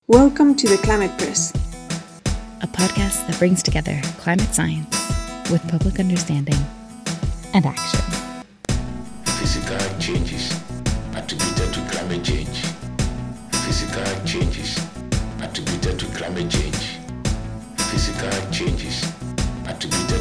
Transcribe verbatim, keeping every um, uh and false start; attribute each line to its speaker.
Speaker 1: Welcome to the Climate Press,
Speaker 2: a podcast that brings together climate science with public understanding and action.
Speaker 3: Physical changes attributed to climate change. Physical changes attributed to climate change. Physical changes attributed